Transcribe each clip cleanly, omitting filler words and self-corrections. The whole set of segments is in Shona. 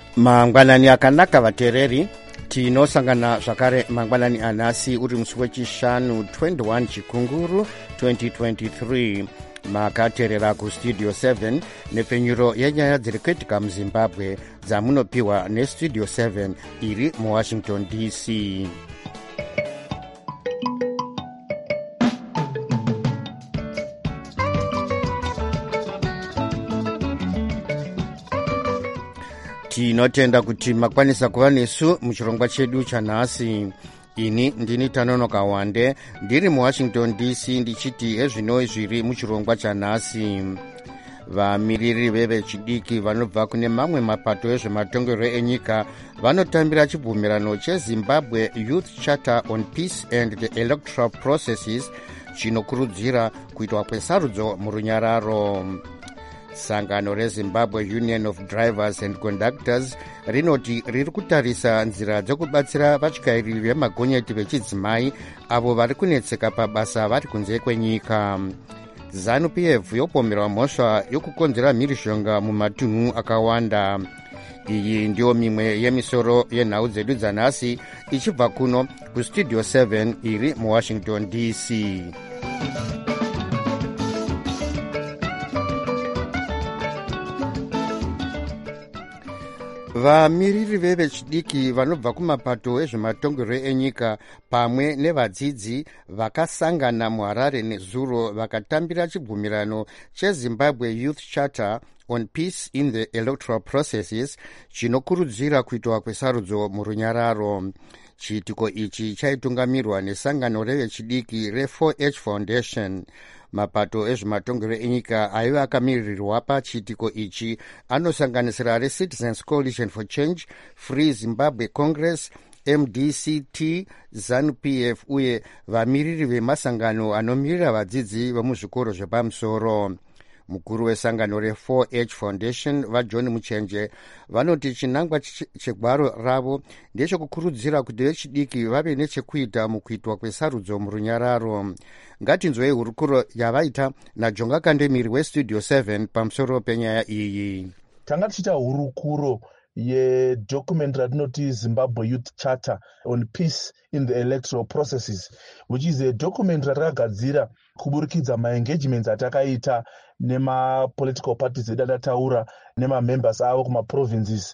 mangwanani akanaka vateereri, tinosangana zvakare mangwanani anhasi uri musi wechishanu 21 chikunguru 2023. makateerera kustudio 7 nepfenyuro yenyaya dziri kuitika muzimbabwe dzamunopiwa nestudio 7 iri muwashington dc. tinotenda kuti makwanisa kuva nesu muchirongwa chedu chanhasi. ini ndini Tanonoka Wande ndiri muwashington dc ndichiti hezvino zviri muchirongwa chanhasi. vamiriri vevechidiki vanobva kune mamwe mapato ezvematongerwo enyika vanotambira chibvumirano chezimbabwe youth charter on peace and the electoral processes chinokurudzira kuitwa kwesarudzo murunyararo. sangano rezimbabwe union of drivers and conductors rinoti riri kutarisa nzira dzekubatsira vatyairi vemagonyeti vechidzimai avo vari kunetseka pabasa vari kunze kwenyika. ZANU-PF yopomerwa mhosva yokukonzera mhirishonga mumatunhu akawanda. iyi ndiyo mimwe yemisoro yenhau dzedu dzanhasi ichibva kuno kustudio 7 iri muwashington dc. vamiriri vevechidiki vanobva kumapato ezvematongerwo enyika pamwe nevadzidzi vakasangana muharare nezuro vakatambira chibvumirano chezimbabwe youth charter on peace in the electoral processes chinokurudzira kuitwa kwesarudzo murunyararo. chiitiko ichi chaitungamirwa nesangano revechidiki re4H Foundation. mapato ezvematongerwo enyika aiva akamirirwa pachiitiko ichi anosanganisira reCitizens Coalition for Change, Free Zimbabwe Congress, MDCT, ZANU-PF uye vamiriri vemasangano anomirira vadzidzi vemuzvikoro zvepamusoro. mukuru wesangano re4H Foundation vaJohn Muchenje vanoti chinangwa chegwaro ravo ndechekukurudzira kuti vechidiki vave nechekuita mukuitwa kwesarudzo murunyararo. ngatinzwei hurukuro yavaita naJonga Kandemiri westudio 7 pamusoro penyaya iyi. tanga tichita hurukuro yedocument ratinoti Zimbabwe Youth Charter on Peace in the Electoral Processes, which is a document ratakagadzira kuburikidza maengagements atakaita nema-political parties edadataura nema-members avo kuma-provinces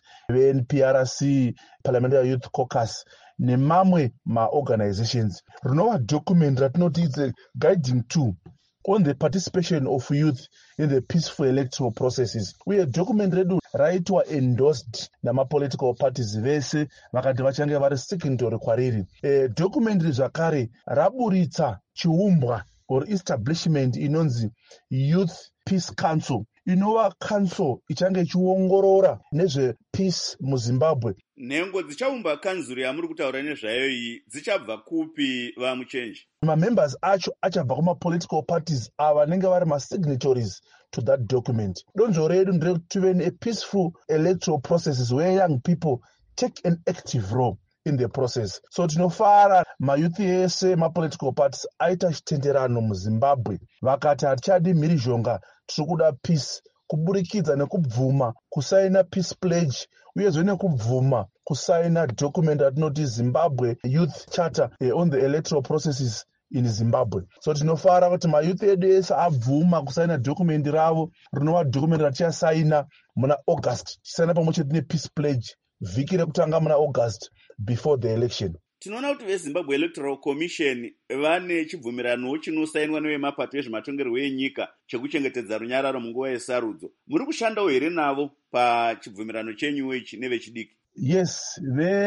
ve-NPRC, Parliamentary Youth Caucus nemamwe ma-organizations. rinova document ratinoti it's a guiding tool on the participation of youth in the peaceful electoral processes. uye document redu raitwa endorsed nama-political parties vese vakati vachange vari signatory kwariri. document zvakare raburitsa chiumbwa or establishment inonzi Youth Peace Council, inova council ichange ichiongorora nezvepeace muzimbabwe. nhengo dzichaumba kanzuro yamuri kutaura nezvayo iyi dzichabva kupi vamuchenji? mamembers acho achabva kuma-political parties ava vanenge vari masignatories to that document. donzvo redu nderekuti tive nepeaceful electoral processes where young people take an active role in the process. so tinofara mayuthi ese ma-political parties aita chitenderano muzimbabwe vakati hatichadi mhirizhonga, tiri kuda peace, kuburikidza nekubvuma kusaina peace pledge uyezve nekubvuma kusaina document ratinoti Zimbabwe Youth Charter on the electoral processes in Zimbabwe. so tinofara kuti mayuth edu ese abvuma kusaina document ravo rinova document ratichasaina muna august, tisaina pamwe chete nepeace pledge vhiki rekutanga muna august before the election. tinoona kuti vezimbabwe electoral commission vane chibvumirano chinosainwa nevemapato ezvematongerwo enyika chekuchengetedza runyararo munguva yesarudzo. muri kushandawo here navo pachibvumirano chenyuwo ichi nevechidiki? Yes,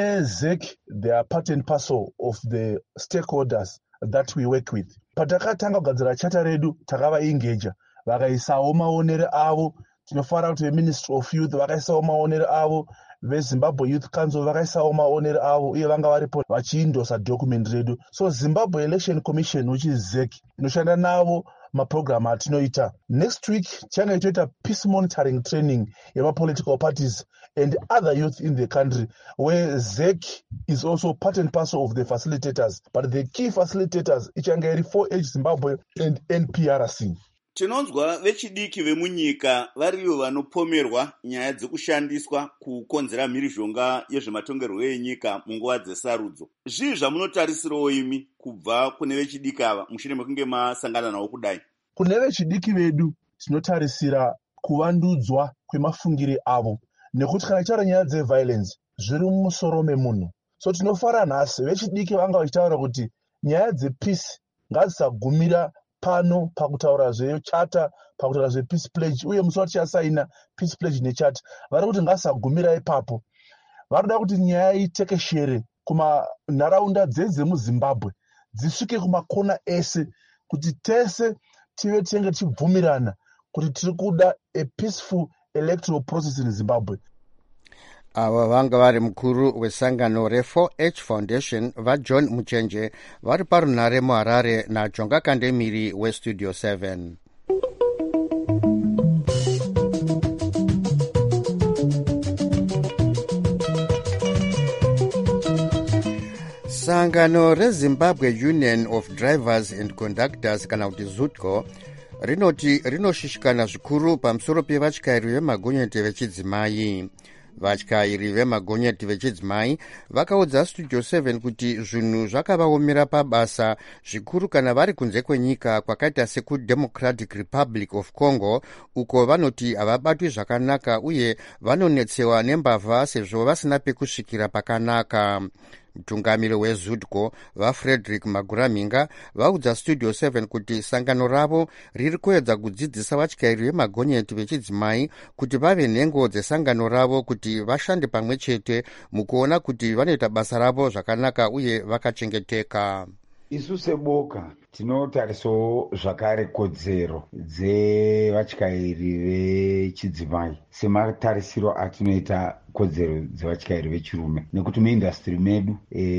ZEC, they are part and parcel of the stakeholders that we work with. patakatanga kugadzira chata redu takavaengeja, vakaisawo maonero avo. tinofara kuti veministry of youth vakaisawo maonero avo, vezimbabwe youth council vakaisawo maonero avo uye vanga varipo vachiindosa document redu. so Zimbabwe Election Commission, which is ZEC, inoshanda navo maprogram atinoita. next week tichanga toita peace monitoring training yema-political parties and other youth in the country, where ZEC is also part and parcel of the facilitators, but the key facilitators ichanga iri 4H Zimbabwe and NPRC. Tinonzwa vechidiki vemunyika varivo vanopomerwa nyaya dzekushandiswa kukonzera mhirizhonga yezvematongerwo enyika munguva dzesarudzo. Zvii zvamunotarisirawo imi kubva kune vechidiki ava mushure mekunge masangana navo kudai? Kune vechidiki vedu tinotarisira kuvandudzwa kwemafungire avo, nekuti kana ichitaura nyaya dzeviolence zviri mumusoro memunhu. So tinofara nhasi vechidiki vanga vachitaura kuti nyaya dzepeace ngadzisagumira pano pakutaura zvechata, pakutaura zvepeace pledge, uye musi watichasaina peace pledge nechata vari kuti ngasagumira ipapo. Varikuda kuti nyaya itekeshere kumanharaunda dzemuzimbabwe dzisvike kumakona ese, kuti tese tinge tichibvumirana kuti tiri kuda a peaceful electoral process in Zimbabwe. Ava vanga vari mukuru wesangano re4H Foundation vaJohn Muchenje vari parunhare muHarare naJonga Kandemiri weStudio 7. Sangano reZimbabwe Union of Drivers and Conductors kana kuti ZUTCO rinoti rinoshishikana zvikuru pamusoro pevatyairi vemagonyeti vechidzimai. Vatyairi vemagonyeti vechidzimai vakaudza Studio 7 kuti zvinhu zvakavaomera pabasa zvikuru kana vari kunze kwenyika kwakaita sekuDemocratic Republic of Congo, uko vanoti havabatwi zvakanaka uye vanonetsewa nembavha sezvo vasina pekusvikira pakanaka. Mutungamiri weZUTCO vaFrederick Maguraminga vaudza Studio 7 kuti sangano ravo riri kuedza kudzidzisa vatyairi vemagonyeti vechidzimai kuti vave nhengo dzesangano ravo kuti vashande pamwe chete mukuona kuti vanoita basa ravo zvakanaka uye vakachengeteka. Isu seboka tinotarisawo zvakare kodzero dzevatyairi vechidzimai sematarisiro atinoita kodzero dzevatyairi vechirume, nekuti muindastry medu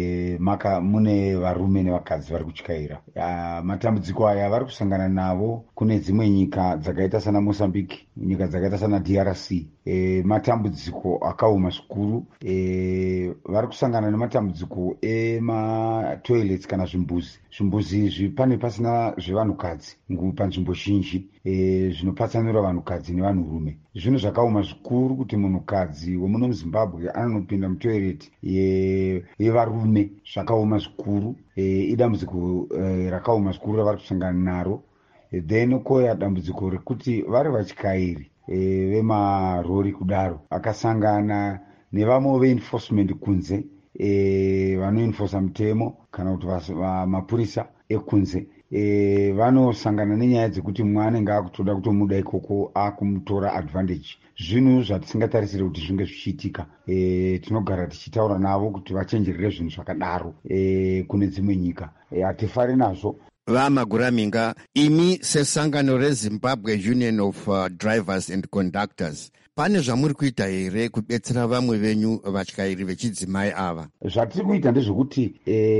mune varume nevakadzi vari kutyaira. Matambudziko aya vari kusangana navo kune dzimwe nyika dzakaita sana Mozambique, nyika dzakaita sana DRC. Matambudziko akaoma zvikuru. Vari kusangana nematambudziko ematoilets kana zvimbuzi. Zvimbuzi izvi pane pasina zvevanhukadzi panzvimbo zhinji, zvinopatsanura vanhukadzi nevanhurume. Zvinhu zvakaoma zvikuru kuti munhukadzi wemuno muZimbabwe anopinda mutoireti yevarume. Zvakaoma zvikuru. Idambudziko rakaoma zvikuru ravari kusangana naro. Then koya dambudziko rekuti vari vatyairi vemarori kudaro akasangana nevamwe veenforcement kunze, vanoenforsa mutemo kana kuti mapurisa ekunze, vanosangana nenyaya dzekuti mumwe anenge akutoda kutomuda ikoko akumutora advantage. Zvinhu zvatisingatarisire kuti zvinge zvichiitika. Tinogara tichitaura navo kuti vachenjerere zvinhu zvakadaro kune dzimwe nyika. Hatifari nazvo. Vamaguraminga, imi sesangano reZimbabwe Union of Drivers and Conductors, pane zvamuri kuita here kubetsera vamwe venyu vatyairi vechidzimai ava? Zvatiri kuita ndezvekuti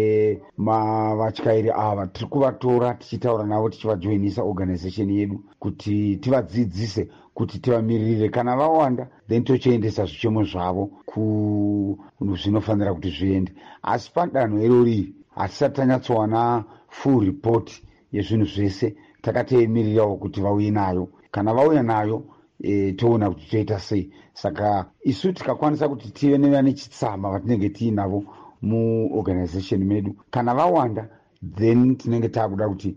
vatyairi ava tiri kuvatora tichitaura navo tichivajoinisa organization yedu kuti tivadzidzise kuti tivamirire. Kana vawanda then tochiendesa zvichemo zvavo zvinofanira kuti zviende. Asi padanho irori hatisati tanyatsowana full report yezvinhu zvese. Takateemirirawo kuti vauye nayo. Kana vauya nayo toona kuti toita sei. Saka isu tikakwanisa kuti tive nevane chitsama vatinenge tiinavo muorganization medu, kana vawanda then tinenge taakuda kuti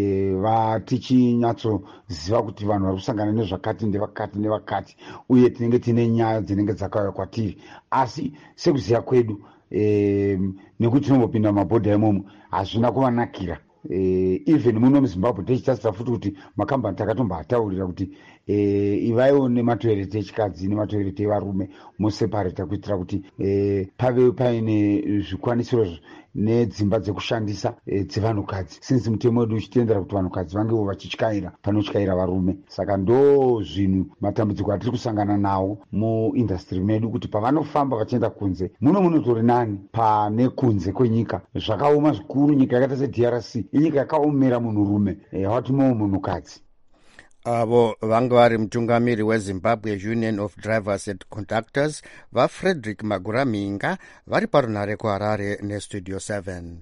tichinyatsoziva kuti vanhu vari kusangana nezvakati ndevakati nevakati, uye tinenge tine nyaya dzinenge dzakauya kwatiri. Asi sekuziva kwedu nekuti tinombopinda mumabhodha imomo hazvina kuvanakira. Even muno muZimbabwe tichitarisa futi kuti makambani takatomboataurira kuti ivaiwo nematoireti echikadzi nematoireti evarume moseparata kuitira kuti pave paine zvikwanisiro nedzimba dzekushandisa dzevanhukadzi, since mutemo wedu uchitendera kuti vanhukadzi vangewo vachityaira panotyaira varume. Saka ndo zvinhu matambudziko atiri kusangana nawo muindastry medu, kuti pavanofamba vachienda kunze munotori nani pane kunze kwenyika. Zvakaoma zvikuru. Nyika yakaita seDRC inyika yakaomera munhurume, hawatimowo munhukadzi. Avo vanga vari mutungamiri weZimbabwe Union of Drivers and Conductors vaFrederick Maguraminga vari parunhare kuHarare neStudio 7.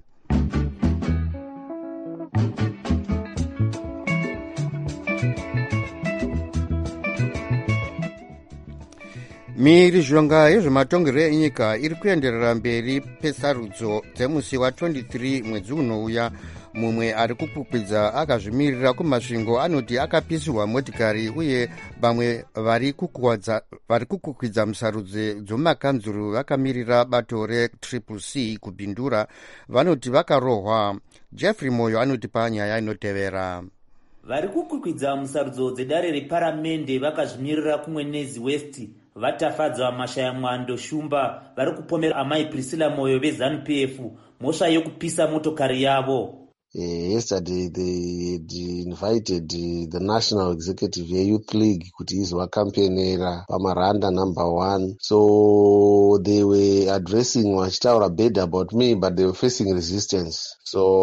mhirizhonga yezvematongerwo enyika iri kuenderera mberi pesarudzo dzemusi wa23 mwedzi unouya. Mumwe ari kukwikwiza akazvimirira kumasvingo anoti akapisirwa motikari, uye vamwe vari kukwikwiza musarudzo dzomakanzuru vakamirira bato reCCC kubhindura vanoti vakarohwa. Jeffrey Moyo anotipa nyaya inotevera. Vari kukwikwidza musarudzo dzedare reparamende vakazvimirira kumwenezi West vatafadzwa Mashaya Mwando Shumba vari kupomera amai Priscilla Moyo veZANU-PF mhosva yokupisa motokari yavo. Yesterday they had invited the National Executive Youth League kuti izovacampenera pamaranda number 1. So they were addressing vachitaura bad about me, but they were facing resistance.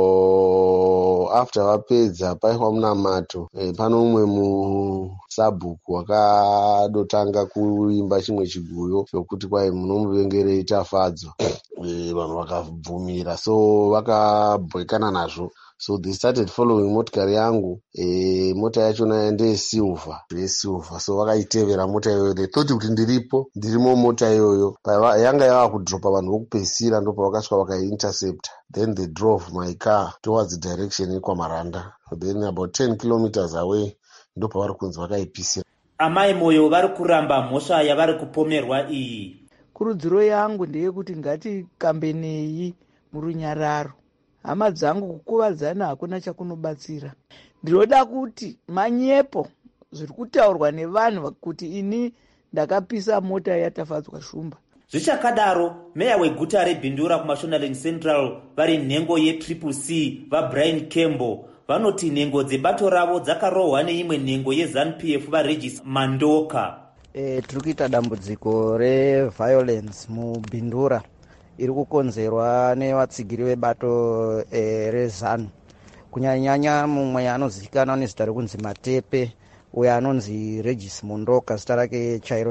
So after vapedza paihwa munamato, pano umwe musabhuku wakadotanga kuimba chimwe chiguyo chokuti kwai munomuvengerei tafadzwa. Vanhu vakabvumira, so vakabhekana nazvo. So they started following motikari yangu. Mota yachona ndeyesilver. So vakaitevera mota iyoyo. They thought kuti ndirimo mota iyoyo. Yanga yava kudropa vanhu vokupesira, ndipo vakasvika vakaiintercepta. Then they drove my car towards the direction yekwaMaranda. Then about 10 kilometers away ndipo pavari kunzi vakaipisira. Amai Moyo vari kuramba mhosva yavari kupomerwa iyi. Kurudziro yangu ndeyekuti ngatikambenei murunyararo. Hama dzangu kukuvadzana hakuna chakunobatsira. Ndinoda kuti manyepo zviri kutaurwa nevanhu kuti ini ndakapisa mota yatafadzwa Shumba. Zvichakadaro, meya weguta reBhindura kuMashonaland Central vari nhengo yeCCC vaBrian Campbell vanoti nhengo dzebato ravo dzakarohwa neimwe nhengo yeZANU-PF vaRegis Mandoka. Tiri kuita dambudziko reviolence muBhindura iri kukonzerwa nevatsigiri vebato rezanu. Kunyanya mumwe anozivikanwa nezita rekunzi Matepe, uyo anonzi Regis Mondoka zita rake chairo.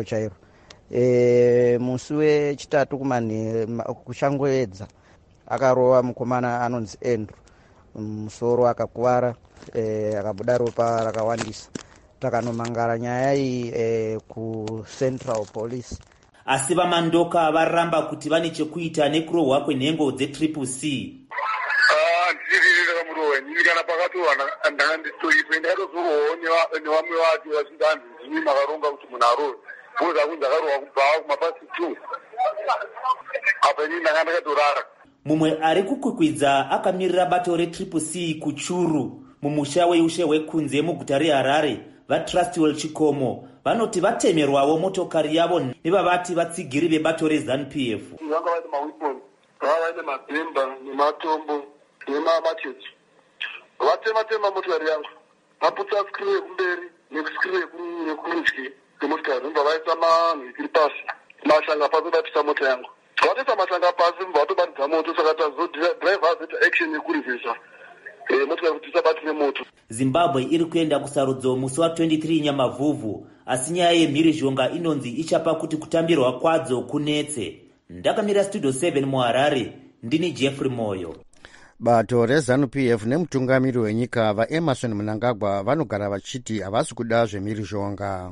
Musi wechitatu kuchangoedza akarova mukomana anonzi Andrew musoro akakuwara, akabuda ropa rakawandisa. Takanomangara nyaya iyi kuCentral Police. Asi vaMandoka varamba kuti vane chekuita nekurohwa kwenhengo dzeCCC. Ndiririra murohwa nyikana pakatowa ndakanditoiswa ndakatozorohwa nevamwe vacho vachindanzi zvimi makaronga kuti munhu arohwe. Boza kunzi akarohwa kubva kumapasi 2. Apa inini ndanga ndakatorara. Mumwe ari kukwikwidza akamirira bato reCCC kuChuru mumusha weushe hwekunze muguta reHarare vaTrustwell Chikomo vanoti vatemerwawo motokari yavo nevavati vatsigiri vebato reZANU-PF. Vanga vaine mawiponi, vanga vaine mabhemba nematombo nemamachechi. Vatema motokari yangu, vaputsa skiri yekumberi neskiri yekurudyi kwemotikari, vobva vaisa manhikiri pasi, mashanga pasi vatisa mota yangu. Vatisa mashanga pasi, vobva vatobatidza moto, saka tazodhiraivha azoita action yekurivhesa motikari kuti isabatire moto. Zimbabwe iri kuenda kusarudzo musi wa23 Nyamavhuvhu, asi nyaya yemhirizhonga inonzi ichapa kuti kutambirwa kwadzo kunetse. Ndakamira Studio 7 muHarare, ndini Jeffrey Moyo. Bato reZANU-PF nemutungamiri wenyika vaEmerson Mnangagwa vanogara vachiti havasi kuda zvemhirizhonga.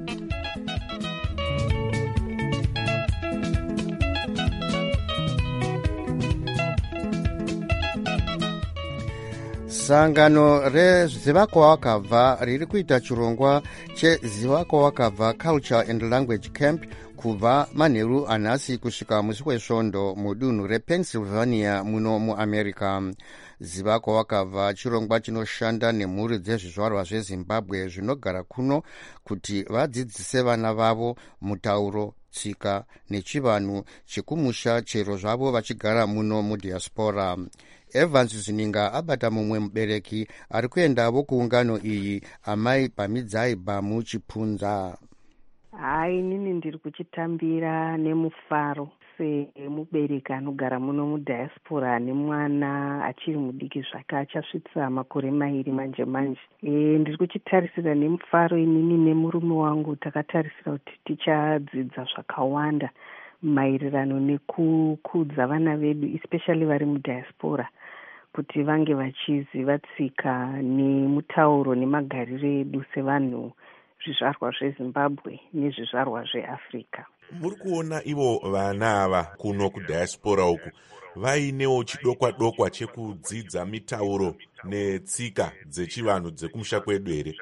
Sangano rezivakwa wakabva riri kuita chirongwa chezivakwa wakabva Culture and Language Camp kubva manheru anhasi kusvika musi wesvondo mudunhu rePennsylvania muno muAmerica. Zivakwa wakabva chirongwa chinoshanda nemhuri dzezvizvarwa zveZimbabwe zvinogara kuno kuti vadzidzise vana vavo mutauro, tsika nechivanhu chekumusha chero zvavo vachigara muno mudiaspora. Evans Zininga abata mumwe mubereki ari kuendawo kuungano iyi, amai Pamidzai Bamu Chipunza. Hai, nini ndiri kuchitambira nemufaro semubereki anogara muno mudiaspora nemwana achiri mudiki zvake achasvitsa makore 2 manje. Ndiri kuchitarisira nemufaro inini nemurume wangu takatarisira kuti tichadzidza zvakawanda maererano nekukudza vana vedu especially vari mudiaspora kuti vange vachiziva tsika nemutauro nemagariro edu sevanhu zvizvarwa zveZimbabwe nezvizvarwa zveAfrica. muri kuona ivo vana ava kuno kudiaspora uku vainewo chidokwa dokwa chekudzidza mitauro netsika dzechivanhu dzekumusha kwedu here?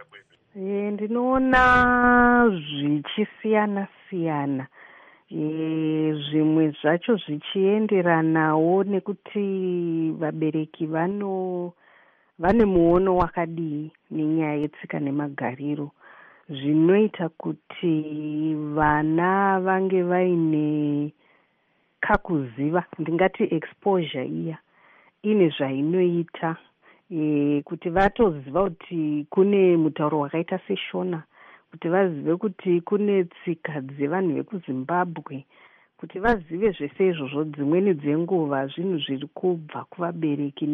Ndinoona zvichisiyana siyana, zvimwe zvacho zvichienderanawo nekuti vabereki vane muono wakadii nenyaya yetsika nemagariro, zvinoita kuti vana vange vaine kakuziva, ndingati exposure iya ine zvainoita, kuti vatoziva kuti kune mutauro wakaita seshona, kuti vazive kuti kune tsika dzevanhu vekuzimbabwe, kuti vazive zvese izvozvo. Dzimweni dzenguva zvinhu zviri kubva kuvabereki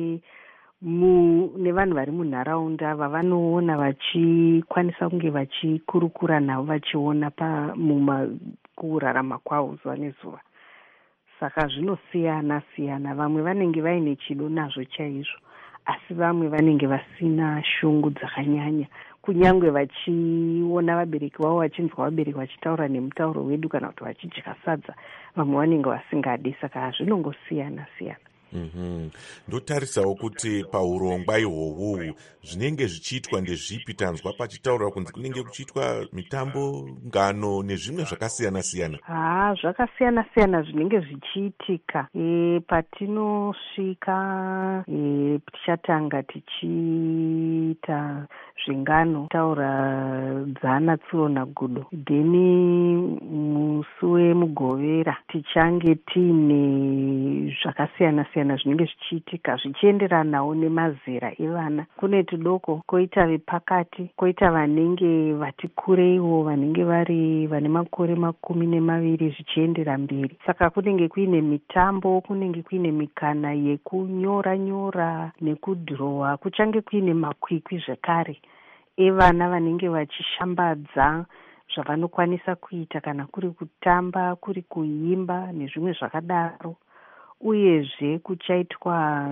nevanhu vari munharaunda vavanoona vachikwanisa kunge vachikurukura navo vachiona kurarama kwavo zuva nezuva. Saka zvinosiyana siyana, vamwe vanenge vaine chido nazvo chaizvo, asi vamwe vanenge vasina shungu dzakanyanya, kunyange vachiona vabereki vavo, vachinzwa vabereki vachitaura nemutauro wedu kana kuti vachidya sadza, vamwe vanenge vasingadi. Saka zvinongosiyana siyana. Ndotarisawo kuti paurongwa ihwohwo zvinenge zvichiitwa ndezvipi? Tanzwa pachitaura kunzi kunenge kuchiitwa mitambo, ngano nezvimwe zvakasiyana siyana. Zvakasiyana siyana zvinenge zvichiitika. Patinosvika tichatanga tichiita zvingano, taura dzana tsuro nagudo, dheni musi wemugovera tichange tiine zvakasiyana siyana zvinenge zvichiitika zvichienderanawo nemazera evana. Kune tudoko, koita vepakati, koita vanenge vati kureiwo, vanenge vane makore 12 zvichiendera mberi. Saka kunenge kuine mitambo, kunenge kuine mikana yekunyora nyora nekudhirowa, kuchange kuine makwikwi zvekare evana vanenge vachishambadza zvavanokwanisa kuita, kana kuri kutamba, kuri kuimba nezvimwe zvakadaro. Uyezve kuchaitwa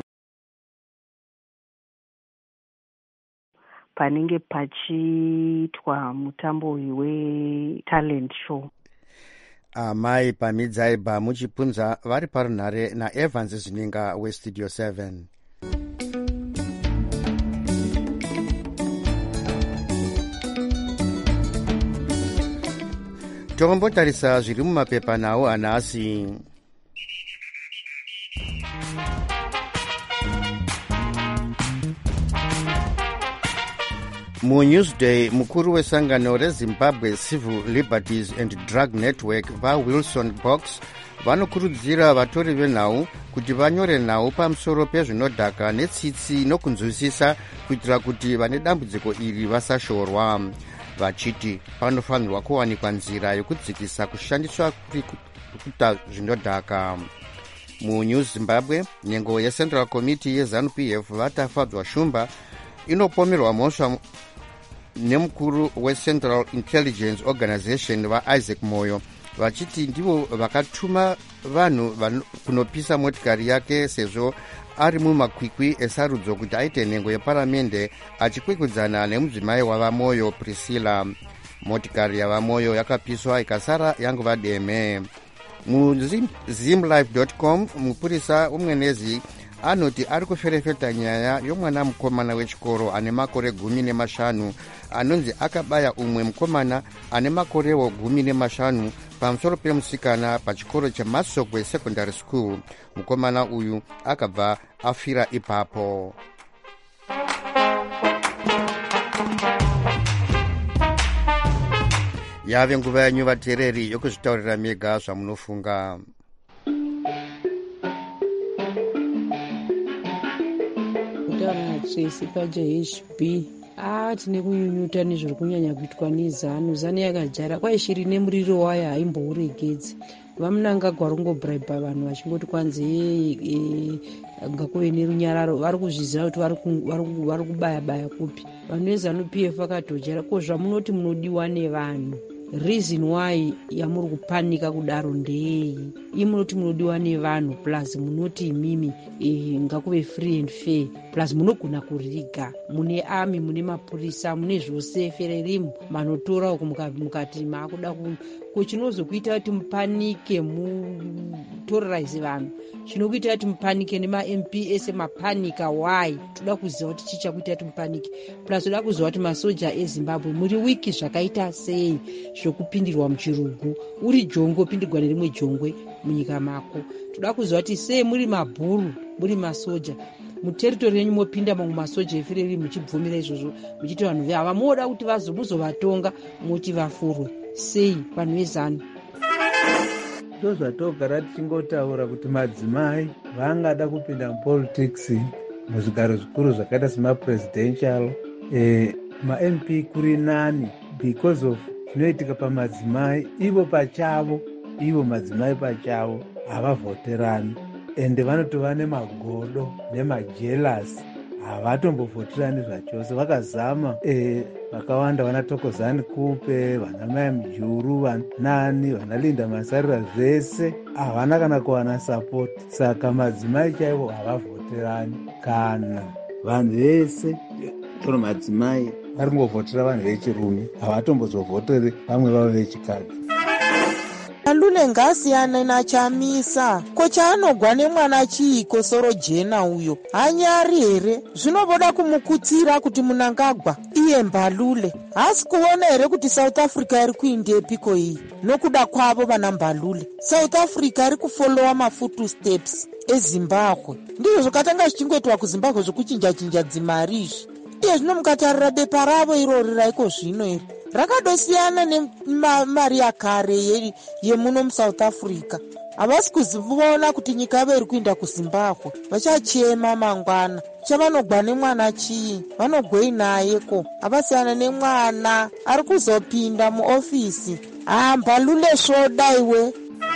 panenge pachiitwa mutambo wetalent show. Amai Pamidzaibva muchipunza vari parunhare naEvans Zvininga westudio 7. Tombotarisa zviri mumapepa nawo anhasi. MuNewsday, mukuru wesangano reZimbabwe Civil Liberties and Drug Network vaWilson Box vanokurudzira vatori venhau kuti vanyore nhau pamusoro pezvinodhaka netsitsi nokunzwisisa kuitira kuti vane dambudziko iri vasashorwa, vachiti panofanirwa kuwanikwa nzira yokudzikisa kushandiswa kuita zvinodhaka. MuNew Zimbabwe, nyengo yeCentral Committee yeZANU-PF vatafadzwa shumba inopomerwa mhosva nemukuru weCentral Intelligence Organization vaIsaac Moyo, vachiti ndivo vakatuma vanhu kunopisa motikari yake sezvo ari mumakwikwi esarudzo kuti aite nhengo yeparamende achikwikwidzana nemudzimai wavamoyo Priscilla. Motikari yavamoyo yakapiswa ikasara yangova deme. MuZimLife.com, mupurisa umwenezi anoti ari kuferefeta nyaya yomwana mukomana wechikoro ane makore 15 anonzi akabaya umwe mukomana ane makorewo 15 pamusoro pemusikana pachikoro cheMasogwe Secondary School. Mukomana uyu akabva afira ipapo. Yave nguva yanyu vateereri yokuzvitaurira mega zvamunofunga. Tracy paJHB tine kunyunyuta nezviri kunyanya kuitwa neZANU. ZANU yakajara kwaishiri nemuriro wayo haimbouregedzi. Vamunanga gwarungobhuraibha vanhu vachingoti kwanzi ngakuve nerunyararo, vari kuzviziva kuti vari kubaya baya kupi. Vanhu veZANU-PF vakatojara ko zvamunoti munodiwa nevanhu reason why yamuri kupanika kudaro ndeyei? ii munoti munodiwa nevanhu plus munoti imimi ngakuve free and fair plus munogona kuriga, mune army, mune mapurisa, mune zvose fererimu manotora uku mukati maakuda kuchinozokuita kuti mupanike muterrorize vanhu, chinokuita kuti mupanike nema-MPs mapanika. Why? toda kuziva kuti chichakuita kuti mupanike, plus toda kuziva kuti masoja eZimbabwe muri wiki zvakaita sei zvokupindirwa muchirugu, uri jongwe opindirwa nerimwe jongwe munyika mako. toda kuziva kuti sei muri mabhuru, muri masoja muteritori yenyu mopinda mamwe masoja efireri muchibvumira izvozvo, muchiti vanhu veava moda kuti muzovatonga moti vafurwe sei vanhu vezanu. Ndozvatogara tichingotaura kuti madzimai vangada kupinda mupolitics muzvigaro zvikuru zvakaita semapresidential ma-MP kuri nani because of zvinoitika pamadzimai ivo madzimai pachavo havavhoterani ende vanotova nemagodo nemajelasi, havatombovhoterani zvachose. vakazama vakawanda, vana Thokozani Kupe, vana Mai Mujuru, vanani vanalinda Masarira, zvese havana kana kuwana sapoti. Saka madzimai chaivo havavhoterani. Kana vanhu vese toro madzimai vari kungovhotera vanhu vechirume, havatombozovhotere vamwe vavo vechikadzi. Malule ngasiyana nachamisa ko chaanogwa nemwana chiiko soro jena uyo hanyari here? Zvinoboda kumukutsira kuti munangagwa iye Mbalule. Hasi kuona here kuti South Africa iri kuindepiko iyi nokuda kwavo vana Mbalule? South Africa iri kufolowa mafootsteps eZimbabwe. Ndizvo zvakatanga zvichingoitwa kuZimbabwe zvokuchinja-chinja dzimari izvi. Iye zvino mukatarira bepa ravo irori raiko zvino iri rakadosiyana nemari yakare yemuno muSouth Africa. Havasi kuziona kuti nyika yavo iri kuinda kuZimbabwe. Vachachema mangwana chavanogwa nemwana chii, vanogwei naye ko. Havasiyana nemwana ari kuzopinda muofisi. Mbalule svoda iwe.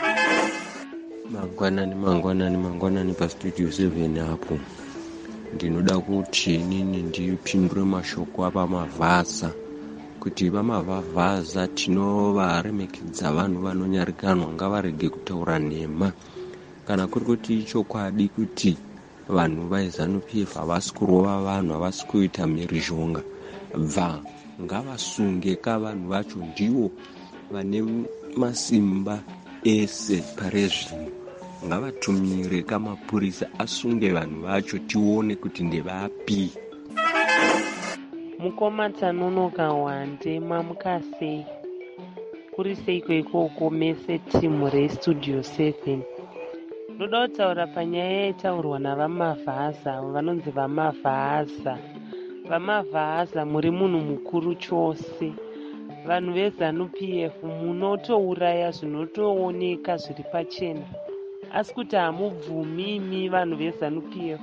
Mangwanani pastudio 7 hapo. Ndinoda kuti nini ndipindure mashoko apamavhaza kuti vamavhavhaza tinovaremekedza vanhu vanonyarikanwa ngavarege kutaura nhema. Kana kuri kuti chokwadi kuti vanhu vaZANU-PF havasi kurova vanhu, havasi kuita mhirizhonga, bva ngavasunge vanhu vacho, ndivo vane masimba ese pare zvino. Ngavatumire kamapurisa asunge vanhu vacho tione kuti ndevapi. Mukoma Tsanonoka Wande mamukasei kuri seiko ikoko mese timu restudio 7. Ndoda kutaura panyaya yaitaurwa navamavhaza vanonzi vamavhaza. Vamavhaza muri munhu mukuru chose. Vanhu veZANU-PF munotouraya zvinotooneka zviri pachena, asi kuti hamubvumi imi vanhu veZANU-PF.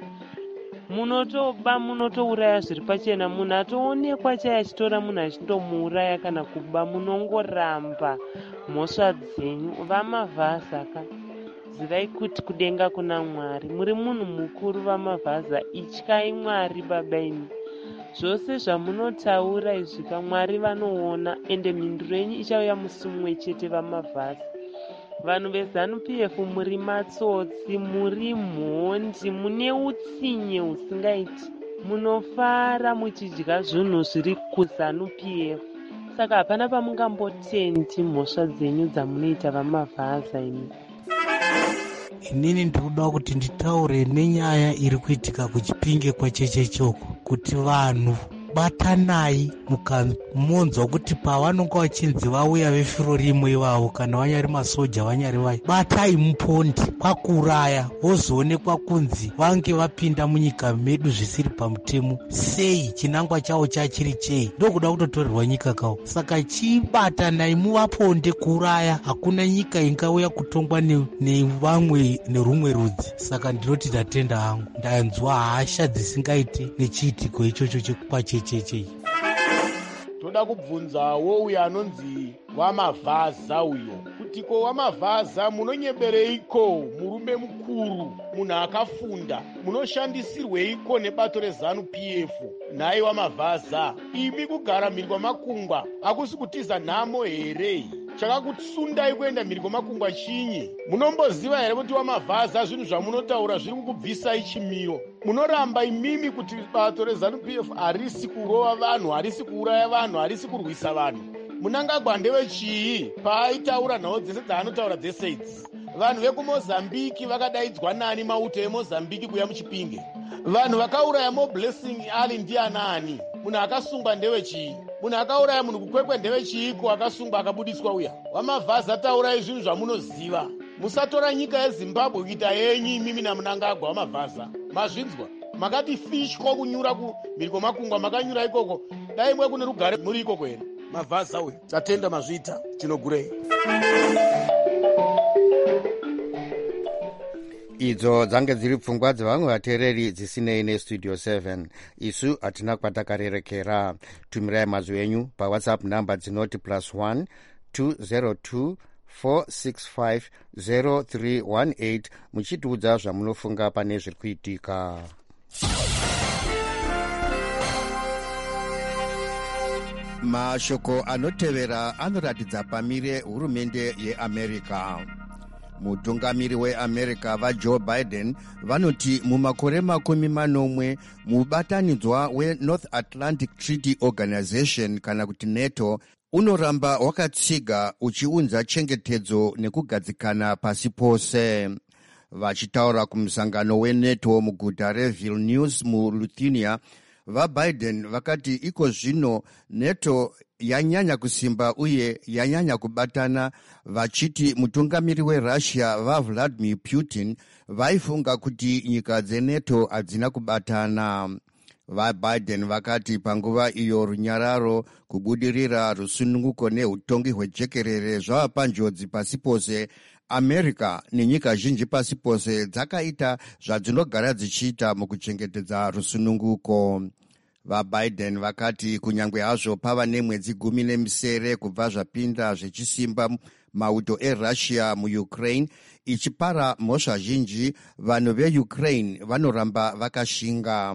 Munotouraya zviri pachena, munhu atoonekwa chaiye achitora munhu achindomuuraya kana kuba, munongoramba mhosva dzenyu. Vamavhaza zivai kuti kudenga kuna Mwari. Muri munhu mukuru vamavhaza, ityai Mwari baba imi. Zvose zvamunotaura izvi Mwari vanoona, ende mhinduro yenyu ichauya musi mumwe chete vamavhaza. Vanhu veZANU-PF muri matsotsi, muri mhondi, mune utsinye husingaiti. Munofara muchidya zvinhu zviri kuZANU-PF. Saka hapana pamungambotendi mhosva dzenyu dzamunoita vamavhaza imi. Inini ndikuda kuti nditaure nenyaya iri kuitika kuChipinge kwaChechechoko, kuti vanhu batanai mukamonzwa kuti pavanonga vachinzi vauya vefiro rimwe ivavo, kana vanyari masoja vanyari vai, batai mupondi kwakuuraya, vozoonekwa kunzi vange vapinda munyika medu zvisiri pamutemo. Sei chinangwa chavo chachiri chei? Ndokuda kutotorerwa nyika kawo. Saka chibatanai muvaponde kuuraya. Hakuna nyika ingauya kutongwa nevamwe nerumwe rudzi. Saka ndinoti ndatenda hangu, ndanzwa hasha dzisingaiti nechiitiko ichocho chekupachecheche. toda kubvunzawo uyo anonzi Wamavhaza uyo kuti ko Wamavhaza munonyebereiko murume mukuru, munhu akafunda, munoshandisirweiko nebato reZANU PF? Nhai Wamavhaza, imi kugara mhiri kwamakungwa hakusi kutiza nhamo here? Chakakusundai kuenda mhiri kwamakungwa chinyi? Munomboziva here kuti Wamavhaza zvinhu zvamunotaura zviri kukubvisai chimiro? Munoramba imimi kuti bato reZANU PF harisi kurova vanhu, harisi kuuraya vanhu, harisi kurwisa vanhu. Munangagwa ndevechii paaitaura nhau dzese dzaanotaura dzese idzi? Vanhu vekumozambiki vakadaidzwa nani mauto emozambiki kuya muchipinge? Vanhu vakauraya moblessing ali ndianani? Munhu akasungwa ndevechii? Munhu akauraya munhu kukwekwe ndevechiiko akasungwa akabudiswa uya? Wamavhaza, taurai zvinhu zvamunoziva. Musatora nyika yeZimbabwe kuita yenyu imimi naMnangagwa. Wamavhaza, mazvinzwa? Makati fishko kunyura kumhiri kwamakungwa, makanyura ikoko. Dai mwe kune rugare muri ikoko here? Mavhaza uyu tatenda mazvita tinogurei. idzo dzange dziri pfungwa dzevamwe vateereri dzisinei nestudio 7. isu hatina kwatakarerekera. tumirai mazwi enyu pawhatsapp namba dzinoti +1 202 465 0318 muchitiudza zvamunofunga pane zviri kuitika. Mashoko anotevera anoratidza pamire hurumende yeAmerica. Mutungamiri weAmerica vaJoe Biden vanoti mumakore 40 mubatanidzwa weNorth Atlantic Treaty Organization kana kuti NATO unoramba wakatsiga uchiunza chengetedzo nekugadzikana pasi pose. Vachitaura kumusangano weNATO muguta reVilnius muLithuania, vaBiden vakati iko zvino NATO yanyanya kusimba uye yanyanya kubatana, vachiti mutungamiri weRussia vaVladimir Putin vaifunga kuti nyika dzeNATO hadzina kubatana. VaBiden vakati panguva iyo runyararo, kubudirira, rusununguko neutongi hwejekerere zvava panjodzi pasi pose, America nenyika zhinji pasi pose dzakaita zvadzinogara dzichiita mukuchengetedza rusununguko. VaBiden vakati kunyange hazvo pava nemwedzi 17 kubva zvapinda zvechisimba mauto eRussia muUkraine ichipara mhosva zhinji, vanhu veUkraine vanoramba vakashinga.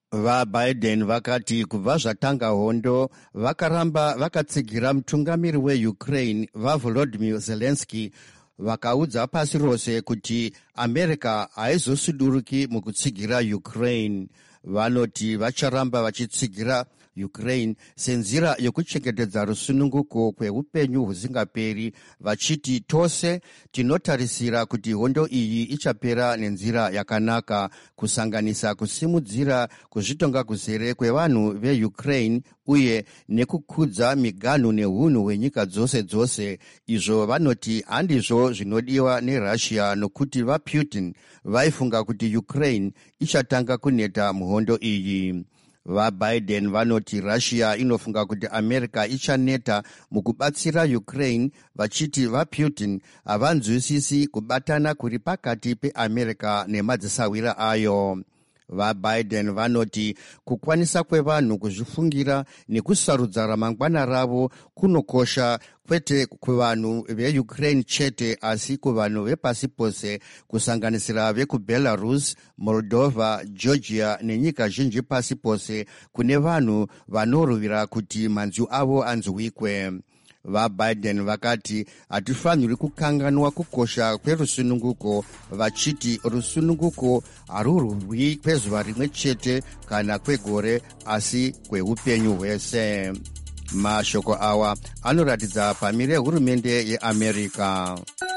VaBiden vakati kubva zvatanga hondo vakaramba vakatsigira mutungamiri weUkraine vaVolodymyr Zelensky, vakaudza pasi rose kuti America haizosuduruki mukutsigira Ukraine. Vanoti vacharamba vachitsigira Ukraine senzira yokuchengetedza rusununguko kweupenyu husingaperi, vachiti tose tinotarisira kuti hondo iyi ichapera nenzira yakanaka, kusanganisa kusimudzira kuzvitonga kuzere kwevanhu veUkraine uye nekukudza miganhu neunhu hwenyika dzose dzose. Izvo vanoti handizvo zvinodiwa neRussia, nokuti vaPutin vaifunga kuti Ukraine ichatanga kuneta muhondo iyi. VaBiden vanoti Russia inofunga kuti America ichaneta mukubatsira Ukraine, vachiti vaPutin havanzwisisi kubatana kuri pakati peAmerica nemadzisawira ayo. VaBiden vanoti kukwanisa kwevanhu kuzvifungira nekusarudza ramangwana ravo kunokosha, kwete kuvanhu veUkraine chete asi kuvanhu vepasi pose, kusanganisira vekuBelarus, Moldova, Georgia nenyika zhinji pasi pose, kune vanhu vanoruvira kuti manzwi avo anzwikwe. VaBiden vakati hatifaniri kukanganwa kukosha kwerusununguko, vachiti rusununguko harurwi kwezuva rimwe chete kana kwegore asi kweupenyu hwese. Mashoko awa anoratidza pamire hurumende yeAmerica.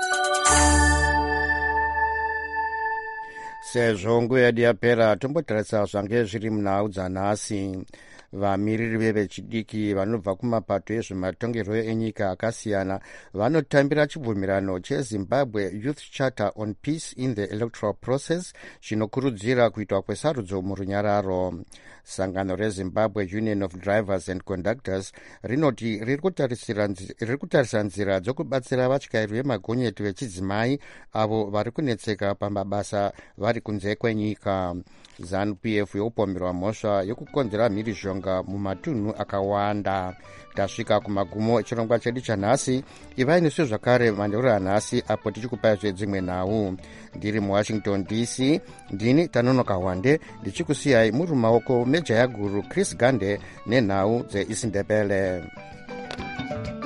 Sezvo nguva yedu yapera, tombotarisa zvange zviri munhau dzanhasi. Vamiriri vevechidiki vanobva kumapato ezvematongerwo enyika akasiyana vanotambira chibvumirano cheZimbabwe Youth Charter on Peace in the Electoral Process chinokurudzira kuitwa kwesarudzo murunyararo. Sangano reZimbabwe Union of Drivers and Conductors rinoti riri kutarisa nzira dzokubatsira vatyairi vemagonyeti vechidzimai avo vari kunetseka pamabasa vari kunze kwenyika. ZANU-PF yokupomerwa mhosva yokukonzera mhirizhonga mumatunhu akawanda. Tasvika kumagumo echirongwa chedu chanhasi. Ivai nesu zvakare manheru anhasi apo tichikupai zvedzimwe nhau. Ndiri muWashington DC, ndini Tanonoka Wande, ndichikusiyai muri mumaoko mejaya guru Chris Gande nenhau dzeIsindebele.